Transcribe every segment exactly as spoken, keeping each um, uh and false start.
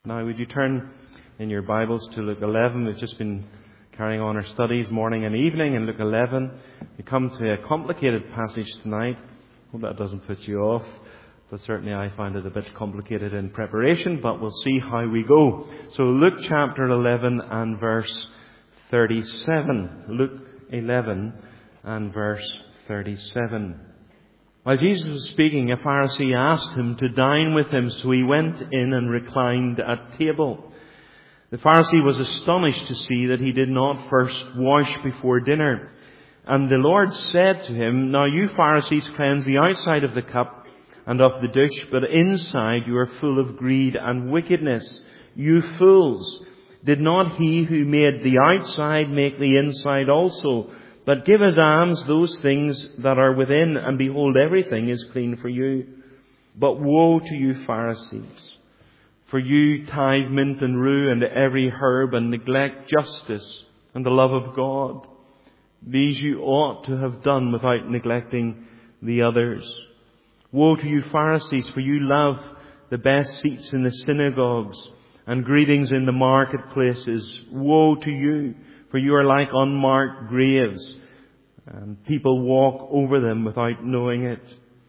Now, would you turn in your Bibles to Luke eleven? We've just been carrying on our studies morning and evening in Luke eleven. We come to a complicated passage tonight. Hope that doesn't put you off. But certainly I find it a bit complicated in preparation, but we'll see how we go. So Luke chapter eleven and verse thirty-seven. Luke eleven and verse thirty-seven. While Jesus was speaking, a Pharisee asked him to dine with him, so he went in and reclined at table. The Pharisee was astonished to see that he did not first wash before dinner. And the Lord said to him, "Now you Pharisees cleanse the outside of the cup and of the dish, but inside you are full of greed and wickedness. You fools! Did not he who made the outside make the inside also? But give as alms those things that are within, and behold, everything is clean for you. But woe to you, Pharisees! For you tithe mint and rue and every herb, and neglect justice and the love of God. These you ought to have done without neglecting the others. Woe to you, Pharisees! For you love the best seats in the synagogues and greetings in the marketplaces. Woe to you! For you are like unmarked graves, and people walk over them without knowing it."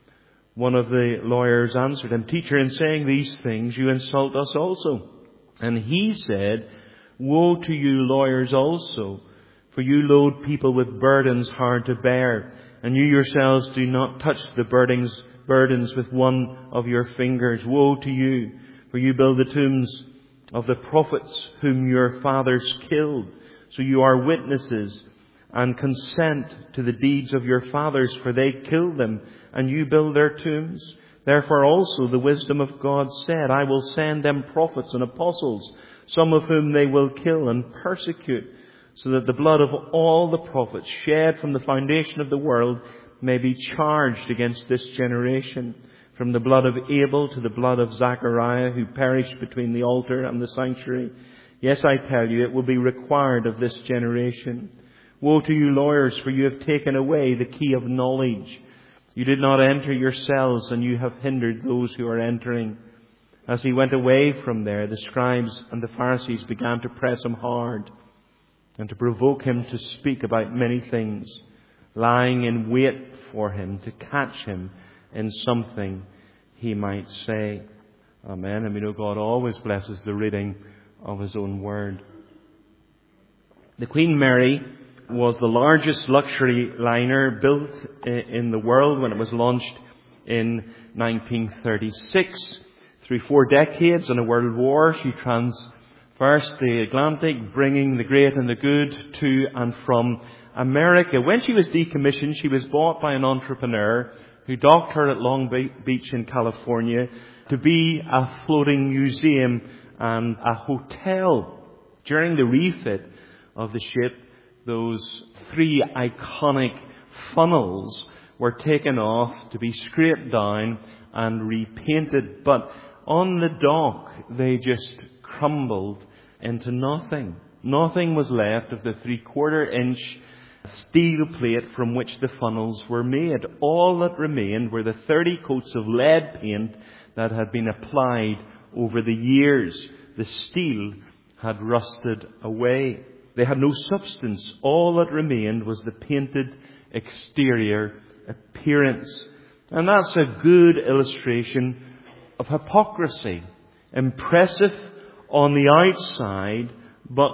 One of the lawyers answered him, "Teacher, in saying these things, you insult us also." And he said, "Woe to you, lawyers also, for you load people with burdens hard to bear, and you yourselves do not touch the burdens, burdens with one of your fingers. Woe to you, for you build the tombs of the prophets whom your fathers killed. So you are witnesses and consent to the deeds of your fathers, for they killed them, and you build their tombs. Therefore also the wisdom of God said, I will send them prophets and apostles, some of whom they will kill and persecute, so that the blood of all the prophets shed from the foundation of the world may be charged against this generation, from the blood of Abel to the blood of Zachariah, who perished between the altar and the sanctuary. Yes, I tell you, it will be required of this generation. Woe to you, lawyers, for you have taken away the key of knowledge. You did not enter yourselves, and you have hindered those who are entering." As he went away from there, the scribes and the Pharisees began to press him hard and to provoke him to speak about many things, lying in wait for him to catch him in something he might say. Amen. And we know God always blesses the reading of His own word. The Queen Mary was the largest luxury liner built in the world when it was launched in nineteen thirty-six. Through four decades and a world war, she traversed the Atlantic, bringing the great and the good to and from America. When she was decommissioned, she was bought by an entrepreneur who docked her at Long Beach in California to be a floating museum and a hotel. During the refit of the ship, those three iconic funnels were taken off to be scraped down and repainted. But on the dock, they just crumbled into nothing. Nothing was left of the three-quarter inch steel plate from which the funnels were made. All that remained were the thirty coats of lead paint that had been applied over the years. The steel had rusted away. They had no substance. All that remained was the painted exterior appearance. And that's a good illustration of hypocrisy. Impressive on the outside, but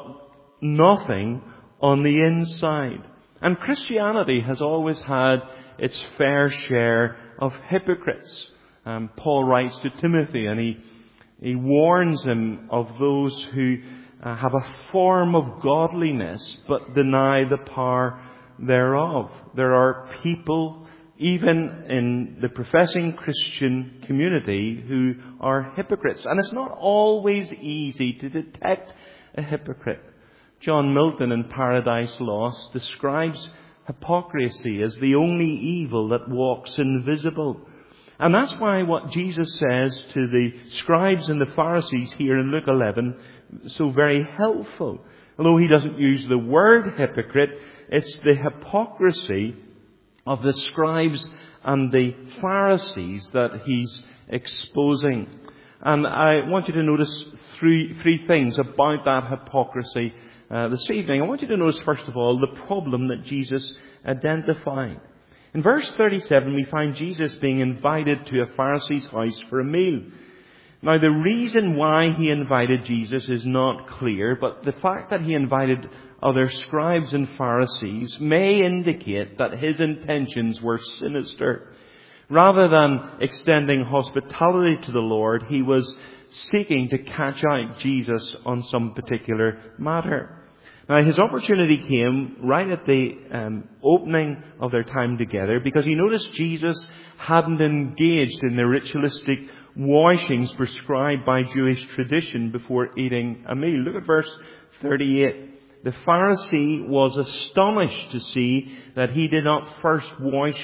nothing on the inside. And Christianity has always had its fair share of hypocrites. Um, Paul writes to Timothy, and he He warns him of those who uh, have a form of godliness but deny the power thereof. There are people, even in the professing Christian community, who are hypocrites. And it's not always easy to detect a hypocrite. John Milton in Paradise Lost describes hypocrisy as the only evil that walks invisible. And that's why what Jesus says to the scribes and the Pharisees here in Luke eleven is so very helpful. Although he doesn't use the word hypocrite, it's the hypocrisy of the scribes and the Pharisees that he's exposing. And I want you to notice three, three things about that hypocrisy uh, this evening. I want you to notice, first of all, the problem that Jesus identified. In verse thirty-seven, we find Jesus being invited to a Pharisee's house for a meal. Now, the reason why he invited Jesus is not clear, but the fact that he invited other scribes and Pharisees may indicate that his intentions were sinister. Rather than extending hospitality to the Lord, he was seeking to catch out Jesus on some particular matter. Now, his opportunity came right at the um, opening of their time together, because he noticed Jesus hadn't engaged in the ritualistic washings prescribed by Jewish tradition before eating a meal. Look at verse thirty-eight. The Pharisee was astonished to see that he did not first wash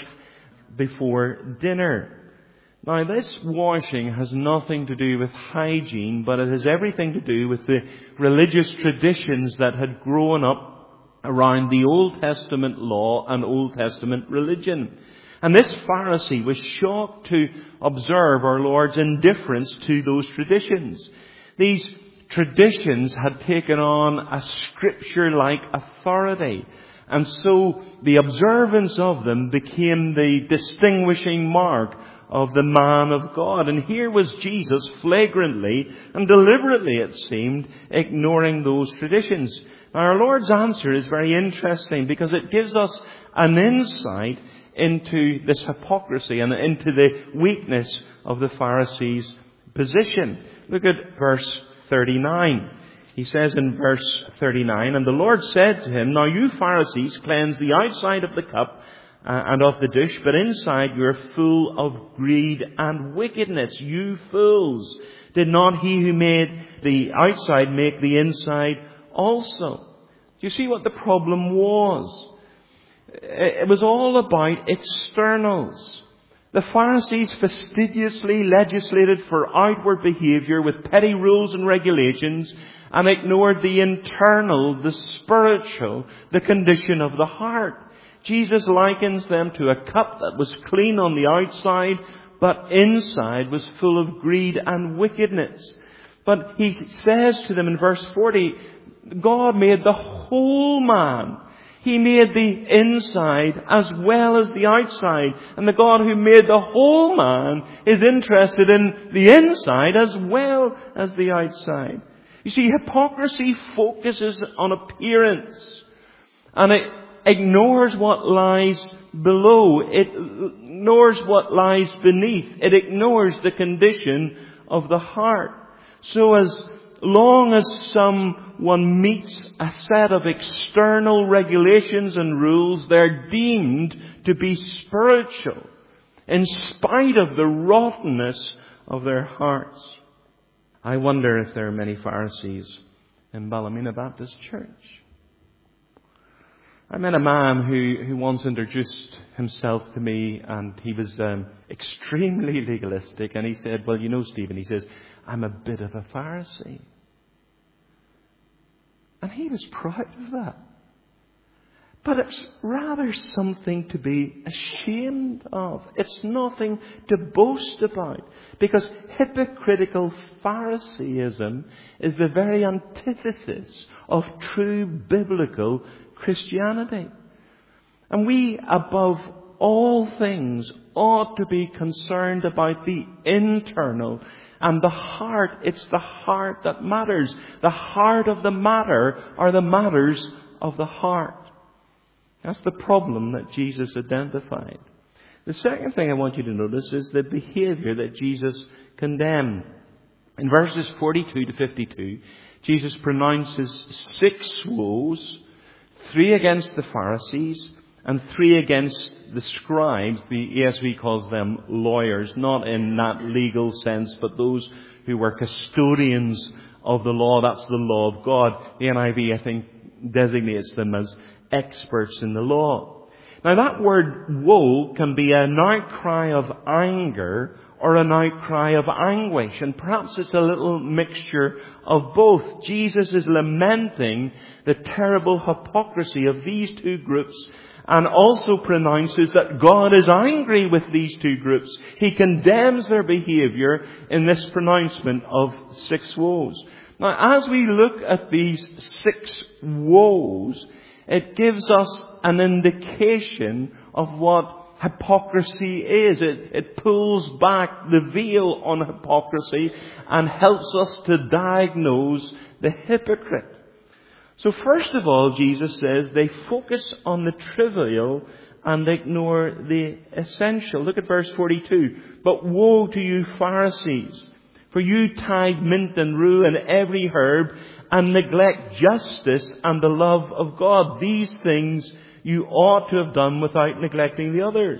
before dinner. Now, this washing has nothing to do with hygiene, but it has everything to do with the religious traditions that had grown up around the Old Testament law and Old Testament religion. And this Pharisee was shocked to observe our Lord's indifference to those traditions. These traditions had taken on a scripture-like authority. And so the observance of them became the distinguishing mark of the man of God. And here was Jesus flagrantly and deliberately, it seemed, ignoring those traditions. Now, our Lord's answer is very interesting, because it gives us an insight into this hypocrisy and into the weakness of the Pharisees' position. Look at verse thirty-nine. He says in verse thirty-nine, "And the Lord said to him, Now you Pharisees cleanse the outside of the cup uh, and of the dish, but inside you are full of greed and wickedness. You fools! Did not he who made the outside make the inside also?" Do you see what the problem was? It was all about externals. The Pharisees fastidiously legislated for outward behaviour with petty rules and regulations, and ignored the internal, the spiritual, the condition of the heart. Jesus likens them to a cup that was clean on the outside, but inside was full of greed and wickedness. But he says to them in verse forty, God made the whole man. He made the inside as well as the outside. And the God who made the whole man is interested in the inside as well as the outside. You see, hypocrisy focuses on appearance, and it ignores what lies below. It ignores what lies beneath. It ignores the condition of the heart. So as long as someone meets a set of external regulations and rules, they're deemed to be spiritual, in spite of the rottenness of their hearts. I wonder if there are many Pharisees in Ballymena Baptist Church. I met a man who, who once introduced himself to me, and he was um, extremely legalistic. And he said, well, you know, Stephen, he says, I'm a bit of a Pharisee. And he was proud of that. But it's rather something to be ashamed of. It's nothing to boast about. Because hypocritical Phariseeism is the very antithesis of true biblical Christianity. And we, above all things, ought to be concerned about the internal and the heart. It's the heart that matters. The heart of the matter are the matters of the heart. That's the problem that Jesus identified. The second thing I want you to notice is the behavior that Jesus condemned. In verses forty-two to fifty-two, Jesus pronounces six woes, three against the Pharisees and three against the scribes. The E S V calls them lawyers, not in that legal sense, but those who were custodians of the law. That's the law of God. The N I V, I think, designates them as experts in the law. Now, that word woe can be an outcry of anger or an outcry of anguish, and perhaps it's a little mixture of both. Jesus is lamenting the terrible hypocrisy of these two groups, and also pronounces that God is angry with these two groups. He condemns their behavior in this pronouncement of six woes. Now, as we look at these six woes, it gives us an indication of what hypocrisy is. It, it pulls back the veil on hypocrisy and helps us to diagnose the hypocrite. So first of all, Jesus says they focus on the trivial and ignore the essential. Look at verse forty-two. But woe to you, Pharisees, for you tithe mint and rue and every herb, and neglect justice and the love of God. These things you ought to have done without neglecting the others.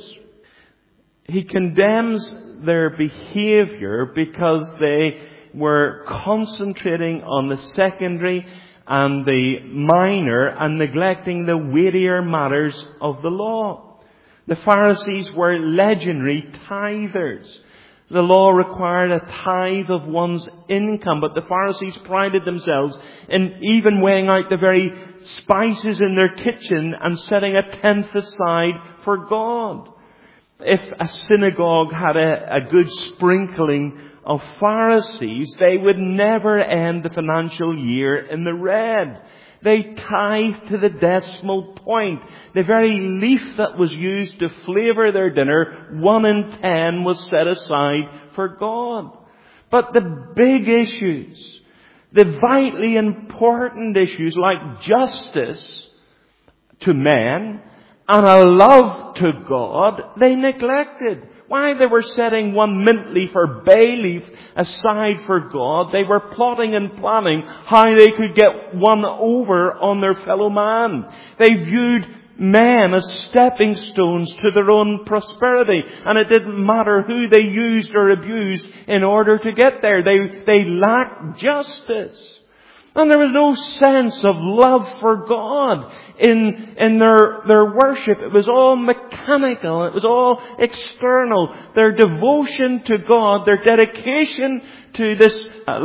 He condemns their behavior because they were concentrating on the secondary and the minor and neglecting the weightier matters of the law. The Pharisees were legendary tithers. The law required a tithe of one's income, but the Pharisees prided themselves in even weighing out the very spices in their kitchen and setting a tenth aside for God. If a synagogue had a, a good sprinkling of Pharisees, they would never end the financial year in the red. They tithed to the decimal point. The very leaf that was used to flavour their dinner, one in ten was set aside for God. But the big issues, the vitally important issues like justice to men and a love to God, they neglected. Why they were setting one mint leaf or bay leaf aside for God, they were plotting and planning how they could get one over on their fellow man. They viewed men as stepping stones to their own prosperity, and it didn't matter who they used or abused in order to get there. They, they lacked justice. And there was no sense of love for God in, in their, their worship. It was all mechanical. It was all external. Their devotion to God, their dedication to this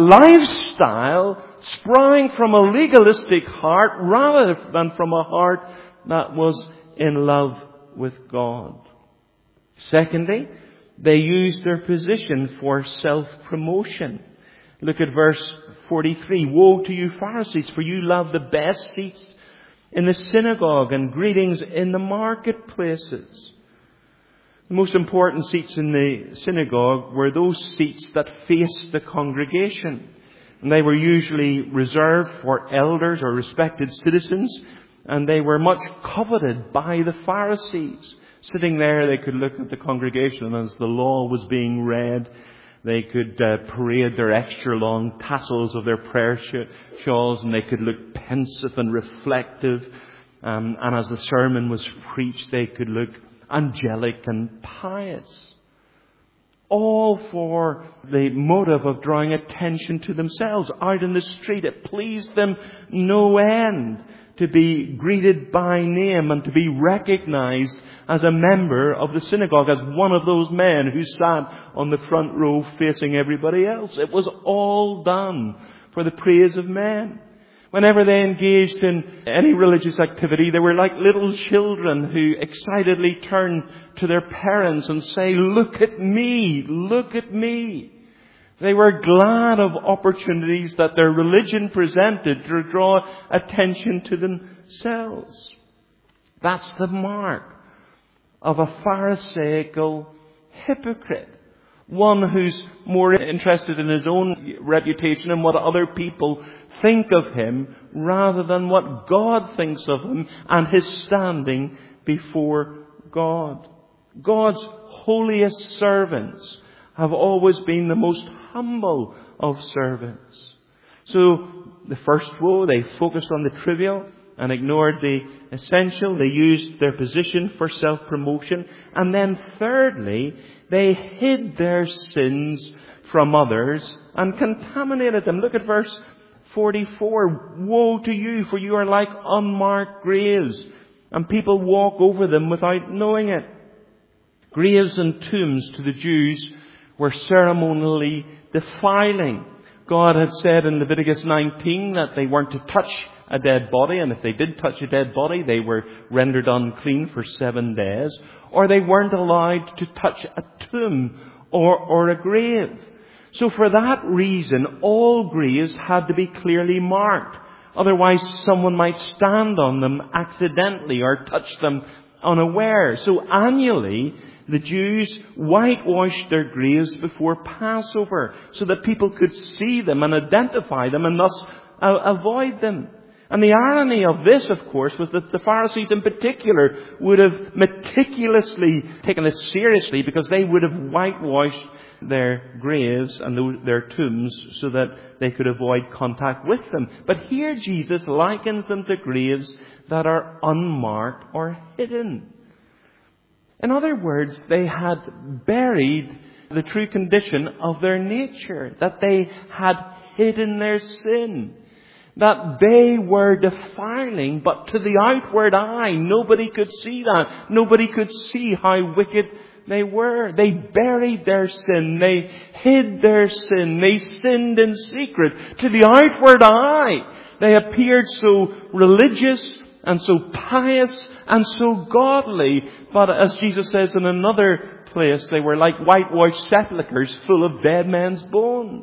lifestyle sprang from a legalistic heart rather than from a heart that was in love with God. Secondly, they used their position for self-promotion. Look at verse forty-three. Woe to you, Pharisees, for you love the best seats in the synagogue and greetings in the marketplaces. The most important seats in the synagogue were those seats that faced the congregation. And they were usually reserved for elders or respected citizens, and they were much coveted by the Pharisees. Sitting there, they could look at the congregation, and as the law was being read, they could uh, parade their extra long tassels of their prayer sh- shawls, and they could look pensive and reflective. Um, and as the sermon was preached, they could look angelic and pious. All for the motive of drawing attention to themselves. Out in the street, it pleased them no end to be greeted by name and to be recognized as a member of the synagogue, as one of those men who sat on the front row facing everybody else. It was all done for the praise of men. Whenever they engaged in any religious activity, they were like little children who excitedly turned to their parents and say, "Look at me, look at me." They were glad of opportunities that their religion presented to draw attention to themselves. That's the mark of a Pharisaical hypocrite. One who's more interested in his own reputation and what other people think of him rather than what God thinks of him and his standing before God. God's holiest servants have always been the most humble of servants. So the first woe, they focused on the trivial and ignored the essential. They used their position for self-promotion. And then thirdly, they hid their sins from others and contaminated them. Look at verse forty-four. Woe to you, for you are like unmarked graves, and people walk over them without knowing it. Graves and tombs to the Jews were ceremonially defiling. God had said in Leviticus nineteen that they weren't to touch a dead body, and if they did touch a dead body, they were rendered unclean for seven days, or they weren't allowed to touch a tomb or, or a grave. So for that reason, all graves had to be clearly marked. Otherwise, someone might stand on them accidentally or touch them unaware. So annually, the Jews whitewashed their graves before Passover so that people could see them and identify them and thus uh, avoid them. And the irony of this, of course, was that the Pharisees in particular would have meticulously taken this seriously, because they would have whitewashed their graves and their tombs so that they could avoid contact with them. But here Jesus likens them to graves that are unmarked or hidden. In other words, they had buried the true condition of their nature, that they had hidden their sin, that they were defiling, but to the outward eye, nobody could see that. Nobody could see how wicked they were. They buried their sin. They hid their sin. They sinned in secret. To the outward eye, they appeared so religious and so pious and so godly. But as Jesus says in another place, they were like whitewashed sepulchres full of dead men's bones.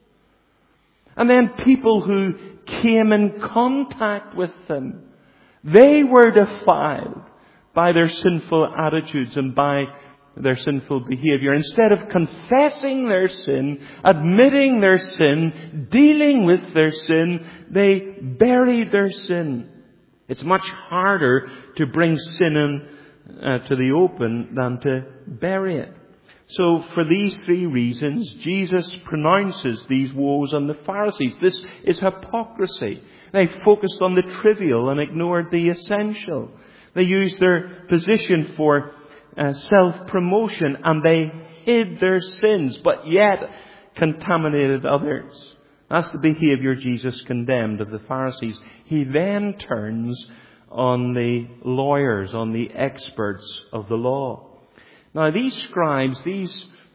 And then people who came in contact with them, they were defiled by their sinful attitudes and by their sinful behavior. Instead of confessing their sin, admitting their sin, dealing with their sin, they buried their sin. It's much harder to bring sin in uh, to the open than to bury it. So for these three reasons, Jesus pronounces these woes on the Pharisees. This is hypocrisy. They focused on the trivial and ignored the essential. They used their position for uh, self-promotion, and they hid their sins, but yet contaminated others. That's the behavior Jesus condemned of the Pharisees. He then turns on the lawyers, on the experts of the law. Now, these scribes, these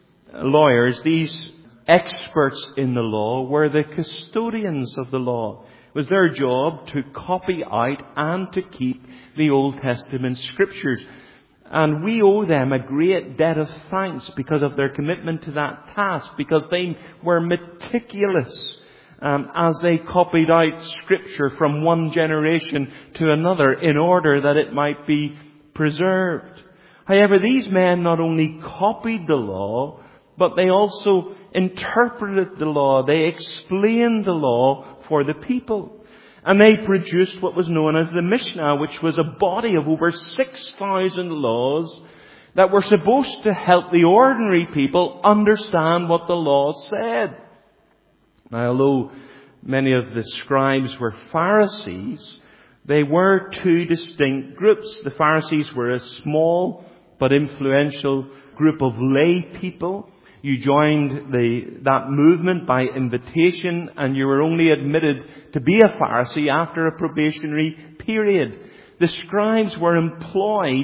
lawyers, these experts in the law were the custodians of the law. It was their job to copy out and to keep the Old Testament scriptures. And we owe them a great debt of thanks because of their commitment to that task, because they were meticulous um, as they copied out scripture from one generation to another in order that it might be preserved. However, these men not only copied the law, but they also interpreted the law. They explained the law for the people. And they produced what was known as the Mishnah, which was a body of over six thousand laws that were supposed to help the ordinary people understand what the law said. Now, although many of the scribes were Pharisees, they were two distinct groups. The Pharisees were a small but influential group of lay people. You joined the, that movement by invitation, and you were only admitted to be a Pharisee after a probationary period. The scribes were employed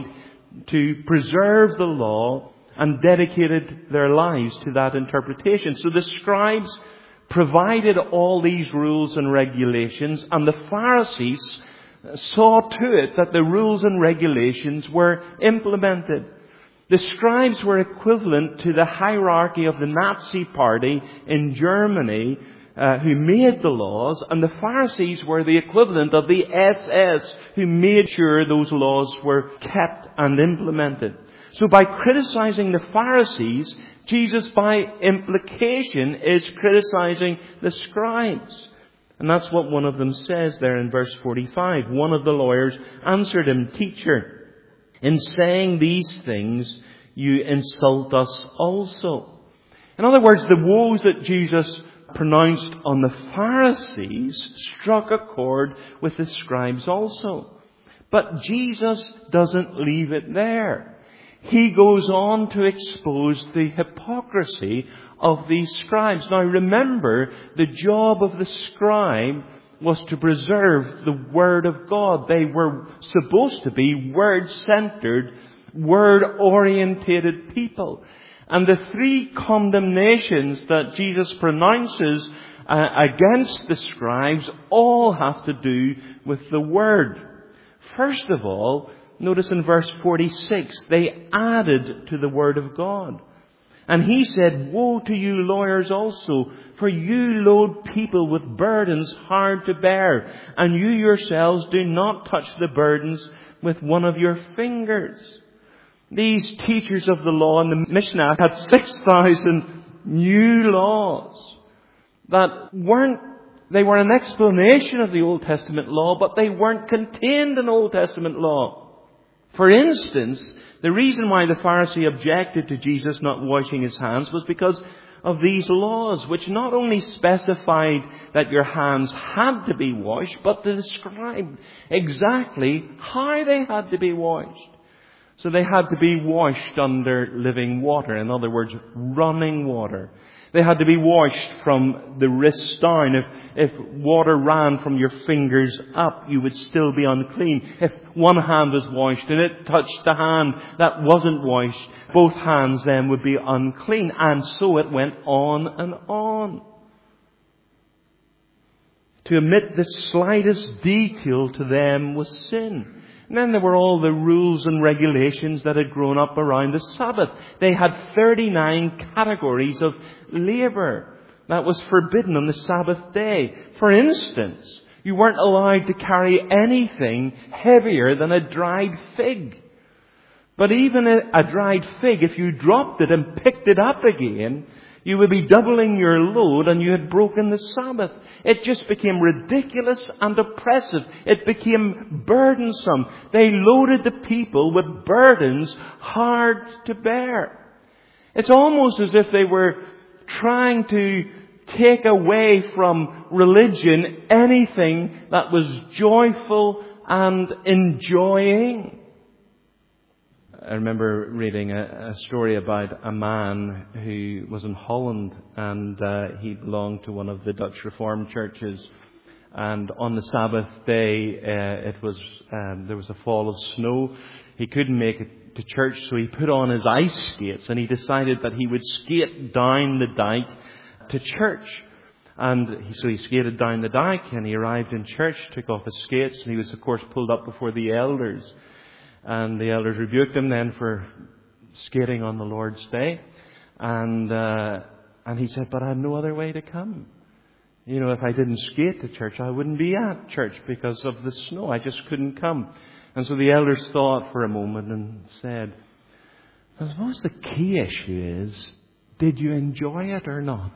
to preserve the law and dedicated their lives to that interpretation. So the scribes provided all these rules and regulations, and the Pharisees saw to it that the rules and regulations were implemented. The scribes were equivalent to the hierarchy of the Nazi Party in Germany, uh, who made the laws, and the Pharisees were the equivalent of the S S, who made sure those laws were kept and implemented. So by criticizing the Pharisees, Jesus by implication is criticizing the scribes. And that's what one of them says there in verse forty-five. One of the lawyers answered him, "Teacher, in saying these things, you insult us also." In other words, the woes that Jesus pronounced on the Pharisees struck a chord with the scribes also. But Jesus doesn't leave it there. He goes on to expose the hypocrisy of these scribes. Now remember, the job of the scribe was to preserve the Word of God. They were supposed to be Word-centered, Word-orientated people. And the three condemnations that Jesus pronounces uh, against the scribes all have to do with the Word. First of all, notice in verse forty-six, they added to the Word of God. And he said, "Woe to you lawyers also, for you load people with burdens hard to bear, and you yourselves do not touch the burdens with one of your fingers." These teachers of the law in the Mishnah had six thousand new laws that weren't, they were an explanation of the Old Testament law, but they weren't contained in Old Testament law. For instance, the reason why the Pharisee objected to Jesus not washing his hands was because of these laws, which not only specified that your hands had to be washed, but they described exactly how they had to be washed. So they had to be washed under living water, in other words, running water. They had to be washed from the wrists down. If, if water ran from your fingers up, you would still be unclean. If one hand was washed and it touched the hand that wasn't washed, both hands then would be unclean. And so it went on and on. To omit the slightest detail to them was sin. And then there were all the rules and regulations that had grown up around the Sabbath. They had thirty-nine categories of labour that was forbidden on the Sabbath day. For instance, you weren't allowed to carry anything heavier than a dried fig. But even a, a dried fig, if you dropped it and picked it up again, you would be doubling your load and you had broken the Sabbath. It just became ridiculous and oppressive. It became burdensome. They loaded the people with burdens hard to bear. It's almost as if they were trying to take away from religion anything that was joyful and enjoying. I remember reading a, a story about a man who was in Holland, and uh, he belonged to one of the Dutch Reformed churches. And on the Sabbath day, uh, it was um, there was a fall of snow. He couldn't make it to church, so he put on his ice skates, and he decided that he would skate down the dike to church. And he, so he skated down the dike, and he arrived in church, took off his skates, and he was, of course, pulled up before the elders. And the elders rebuked him then for skating on the Lord's Day. And uh, and he said, "But I had no other way to come. You know, if I didn't skate to church, I wouldn't be at church because of the snow. I just couldn't come." And so the elders thought for a moment and said, "I suppose the key issue is, did you enjoy it or not?"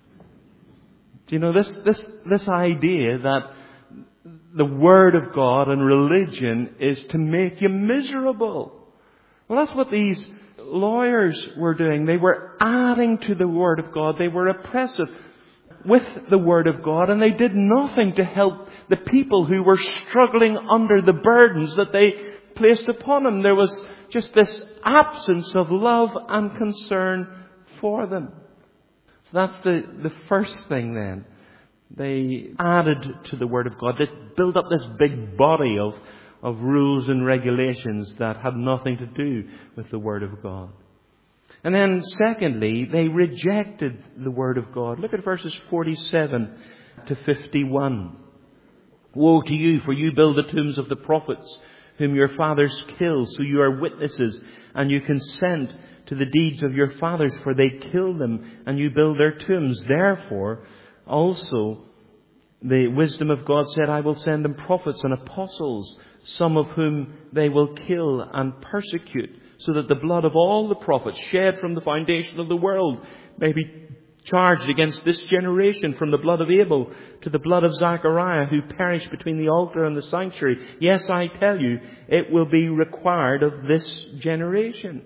Do you know, this this this idea that the Word of God and religion is to make you miserable. Well, that's what these lawyers were doing. They were adding to the Word of God. They were oppressive with the Word of God, and they did nothing to help the people who were struggling under the burdens that they placed upon them. There was just this absence of love and concern for them. So that's the, the first thing then. They added to the Word of God. They built up this big body of, of rules and regulations that had nothing to do with the Word of God. And then secondly, they rejected the Word of God. Look at verses forty-seven to fifty-one. "Woe to you, for you build the tombs of the prophets, whom your fathers killed. So you are witnesses, and you consent to the deeds of your fathers, for they killed them, and you build their tombs. Therefore, also, the wisdom of God said, I will send them prophets and apostles, some of whom they will kill and persecute, so that the blood of all the prophets shed from the foundation of the world may be charged against this generation, from the blood of Abel to the blood of Zachariah, who perished between the altar and the sanctuary. Yes, I tell you, it will be required of this generation."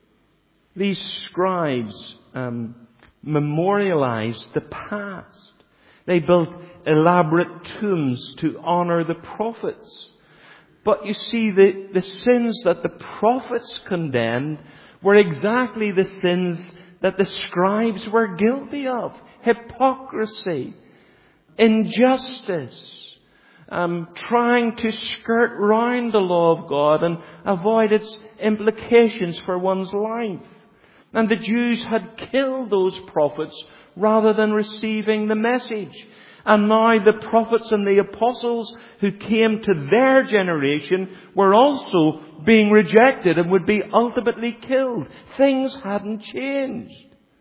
These scribes um, memorialized the past. They built elaborate tombs to honor the prophets. But you see, the, the sins that the prophets condemned were exactly the sins that the scribes were guilty of. Hypocrisy, injustice, um, trying to skirt round the law of God and avoid its implications for one's life. And the Jews had killed those prophets rather than receiving the message. And now the prophets and the apostles who came to their generation were also being rejected and would be ultimately killed. Things hadn't changed.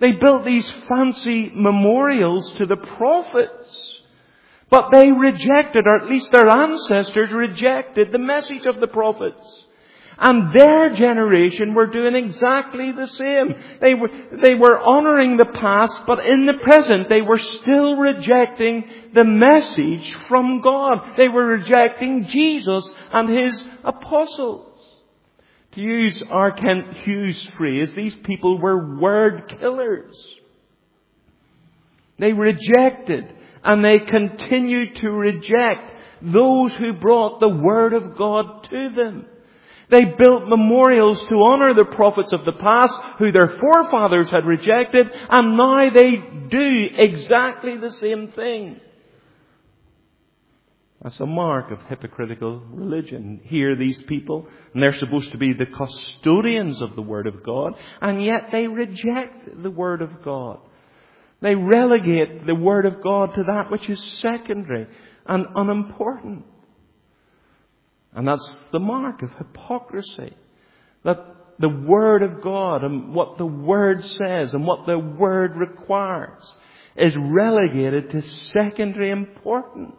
They built these fancy memorials to the prophets. But they rejected, or at least their ancestors rejected, the message of the prophets. And their generation were doing exactly the same. They were, they were honoring the past, but in the present they were still rejecting the message from God. They were rejecting Jesus and His apostles. To use R. Kent Hughes' phrase, these people were word killers. They rejected and they continued to reject those who brought the Word of God to them. They built memorials to honor the prophets of the past who their forefathers had rejected, and now they do exactly the same thing. That's a mark of hypocritical religion. Here these people, and they're supposed to be the custodians of the Word of God, and yet they reject the Word of God. They relegate the Word of God to that which is secondary and unimportant. And that's the mark of hypocrisy. That the Word of God and what the Word says and what the Word requires is relegated to secondary importance.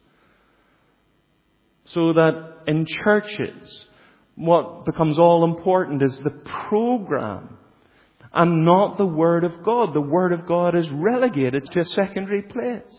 So that in churches, what becomes all important is the program and not the Word of God. The Word of God is relegated to a secondary place.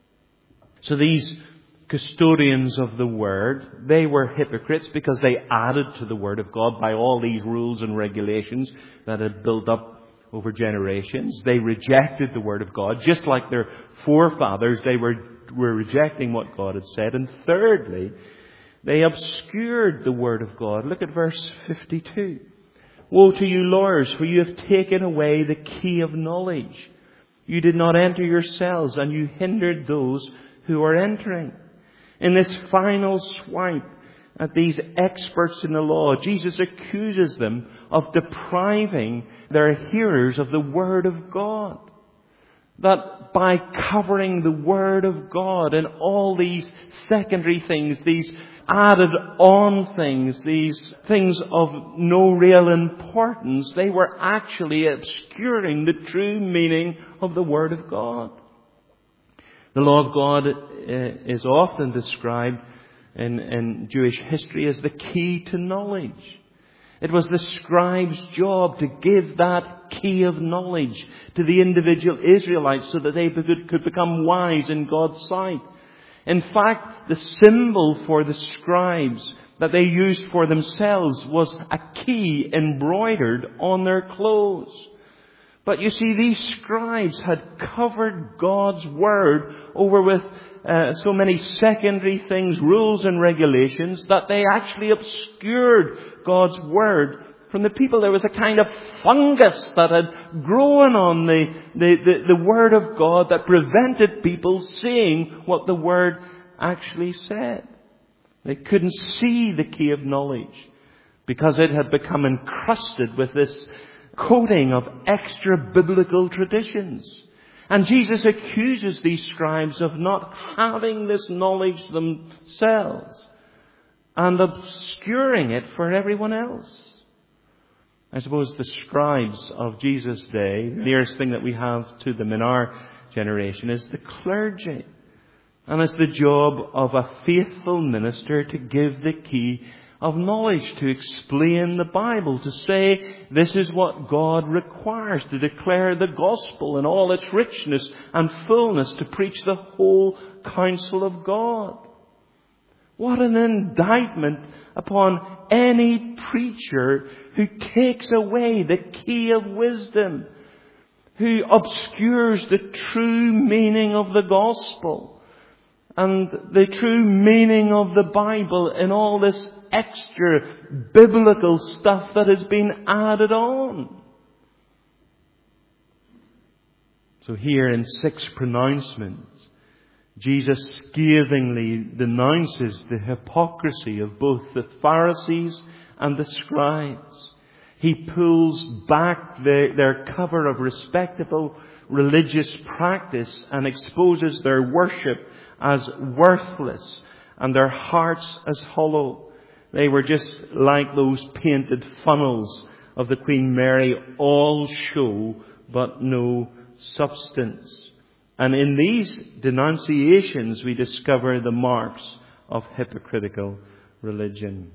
So these custodians of the Word, they were hypocrites because they added to the Word of God by all these rules and regulations that had built up over generations. They rejected the Word of God, just like their forefathers. They were, were rejecting what God had said. And thirdly, they obscured the Word of God. Look at verse fifty-two. Woe to you lawyers, for you have taken away the key of knowledge. You did not enter yourselves, and you hindered those who are entering. In this final swipe at these experts in the law, Jesus accuses them of depriving their hearers of the Word of God. That by covering the Word of God and all these secondary things, these added on things, these things of no real importance, they were actually obscuring the true meaning of the Word of God. The law of God is often described in, in Jewish history as the key to knowledge. It was the scribe's job to give that key of knowledge to the individual Israelites so that they could, could become wise in God's sight. In fact, the symbol for the scribes that they used for themselves was a key embroidered on their clothes. But you see, these scribes had covered God's Word over with uh, so many secondary things, rules and regulations, that they actually obscured God's Word from the people. There was a kind of fungus that had grown on the, the, the, the Word of God that prevented people seeing what the Word actually said. They couldn't see the key of knowledge because it had become encrusted with this coating of extra biblical traditions. And Jesus accuses these scribes of not having this knowledge themselves and obscuring it for everyone else. I suppose the scribes of Jesus' day, the nearest thing that we have to them in our generation is the clergy. And it's the job of a faithful minister to give the key of knowledge, to explain the Bible, to say this is what God requires, to declare the gospel in all its richness and fullness, to preach the whole counsel of God. What an indictment upon any preacher who takes away the key of wisdom, who obscures the true meaning of the gospel and the true meaning of the Bible in all this extra biblical stuff that has been added on. So here in six pronouncements, Jesus scathingly denounces the hypocrisy of both the Pharisees and the scribes. He pulls back their, their cover of respectable religious practice and exposes their worship as worthless and their hearts as hollow. They were just like those painted funnels of the Queen Mary, all show but no substance. And in these denunciations we discover the marks of hypocritical religion.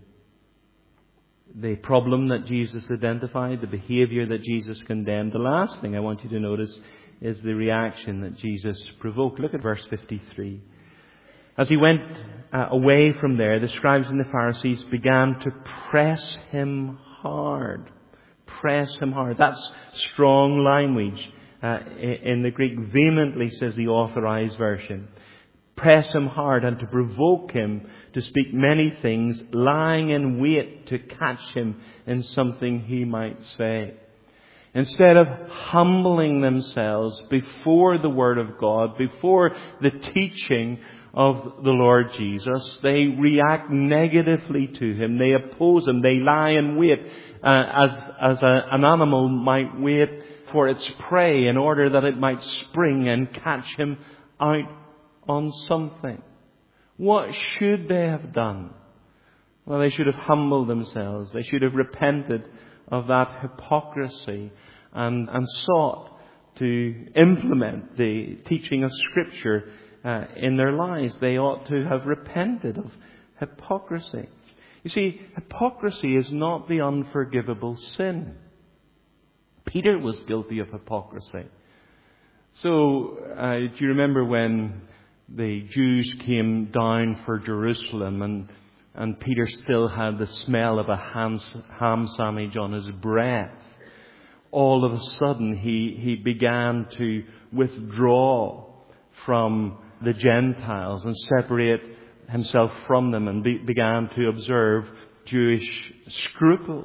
The problem that Jesus identified, the behavior that Jesus condemned. The last thing I want you to notice is the reaction that Jesus provoked. Look at verse fifty-three. As he went uh, away from there, the scribes and the Pharisees began to press him hard. Press him hard. That's strong language uh, in the Greek. Vehemently, says the Authorized Version. Press him hard and to provoke him to speak many things, lying in wait to catch him in something he might say. Instead of humbling themselves before the Word of God, before the teaching of the Lord Jesus, they react negatively to him. They oppose him. They lie in wait uh, as as a, an animal might wait for its prey in order that it might spring and catch him out on something. What should they have done? Well, they should have humbled themselves. They should have repented of that hypocrisy and, and sought to implement the teaching of Scripture uh, in their lives. They ought to have repented of hypocrisy. You see, hypocrisy is not the unforgivable sin. Peter was guilty of hypocrisy. So, uh, do you remember when the Jews came down for Jerusalem and and Peter still had the smell of a ham, ham sandwich on his breath? All of a sudden he, he began to withdraw from the Gentiles and separate himself from them and be, began to observe Jewish scruples.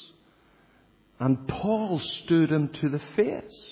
And Paul stood him to the face.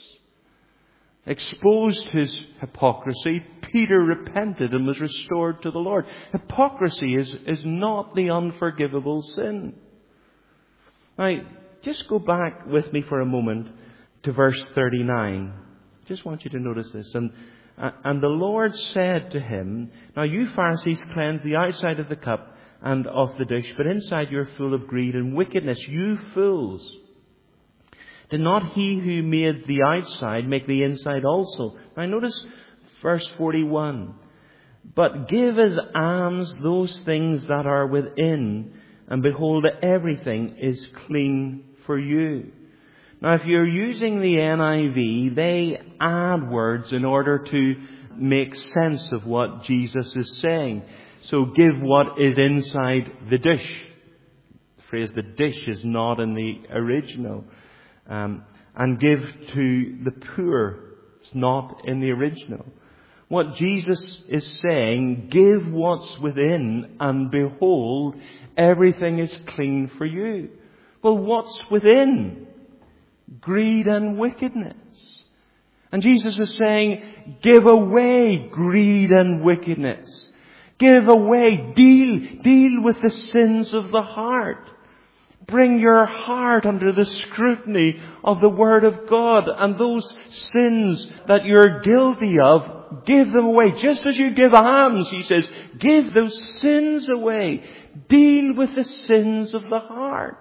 Exposed his hypocrisy, Peter repented and was restored to the Lord. Hypocrisy is, is not the unforgivable sin. Now, just go back with me for a moment to verse thirty-nine. Just want you to notice this. And, uh, and the Lord said to him, "Now you Pharisees cleanse the outside of the cup and of the dish, but inside you are full of greed and wickedness. You fools! Did not he who made the outside make the inside also?" Now notice verse forty-one. "But give as alms those things that are within, and behold, everything is clean for you." Now if you're using the N I V, they add words in order to make sense of what Jesus is saying. So give what is inside the dish. The phrase "the dish" is not in the original. Um, and give to the poor. It's not in the original. What Jesus is saying, give what's within, and behold, everything is clean for you. Well, what's within? Greed and wickedness. And Jesus is saying, give away greed and wickedness. Give away, deal, deal with the sins of the heart. Bring your heart under the scrutiny of the Word of God, and those sins that you're guilty of, give them away. Just as you give alms, he says, give those sins away. Deal with the sins of the heart.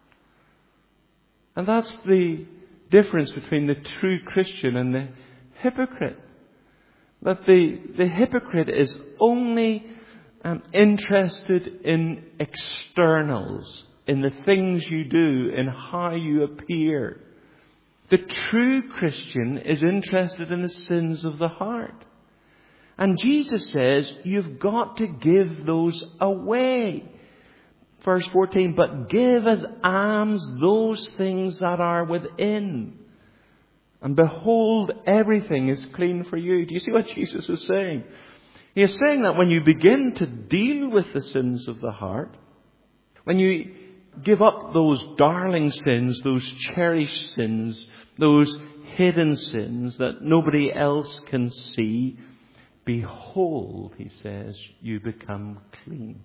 And that's the difference between the true Christian and the hypocrite. That the, the hypocrite is only um, interested in externals, in the things you do, in how you appear. The true Christian is interested in the sins of the heart. And Jesus says, you've got to give those away. Verse fourteen, "But give as alms those things that are within. And behold, everything is clean for you." Do you see what Jesus is saying? He is saying that when you begin to deal with the sins of the heart, when you give up those darling sins, those cherished sins, those hidden sins that nobody else can see, behold, he says, you become clean.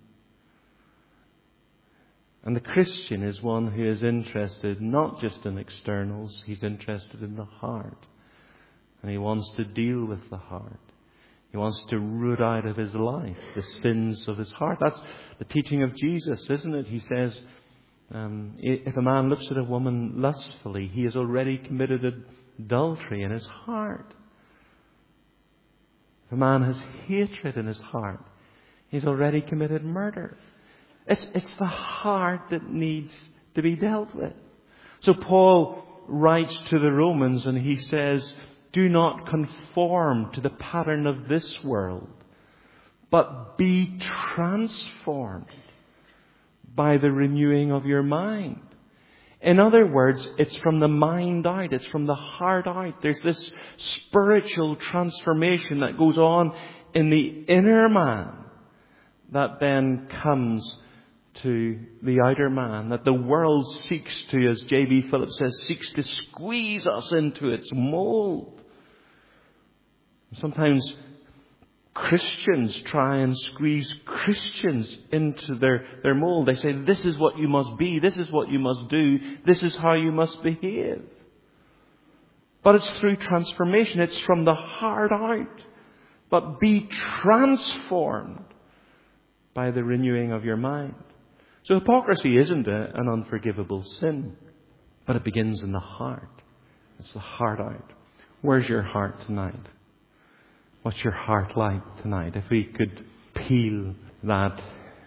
And the Christian is one who is interested not just in externals, he's interested in the heart. And he wants to deal with the heart. He wants to root out of his life the sins of his heart. That's the teaching of Jesus, isn't it? He says, Um, if a man looks at a woman lustfully, he has already committed adultery in his heart. If a man has hatred in his heart, he's already committed murder. It's, it's the heart that needs to be dealt with. So Paul writes to the Romans and he says, do not conform to the pattern of this world, but be transformed by the renewing of your mind. In other words, it's from the mind out. It's from the heart out. There's this spiritual transformation that goes on in the inner man that then comes to the outer man, that the world seeks to, as J B Phillips says, seeks to squeeze us into its mold. Sometimes Christians try and squeeze Christians into their, their mold. They say, this is what you must be, this is what you must do, this is how you must behave. But it's through transformation. It's from the heart out. But be transformed by the renewing of your mind. So hypocrisy isn't a, an unforgivable sin, but it begins in the heart. It's the heart out. Where's your heart tonight? What's your heart like tonight? If we could peel that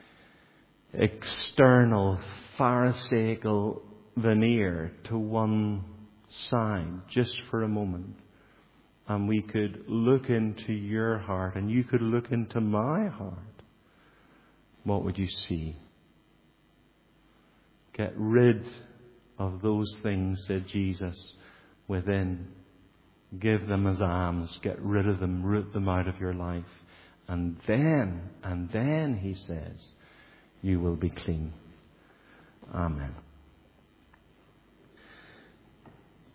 external pharisaical veneer to one side just for a moment, and we could look into your heart and you could look into my heart, what would you see? Get rid of those things, said Jesus, within. Give them as alms. Get rid of them. Root them out of your life. And then, and then, he says, you will be clean. Amen.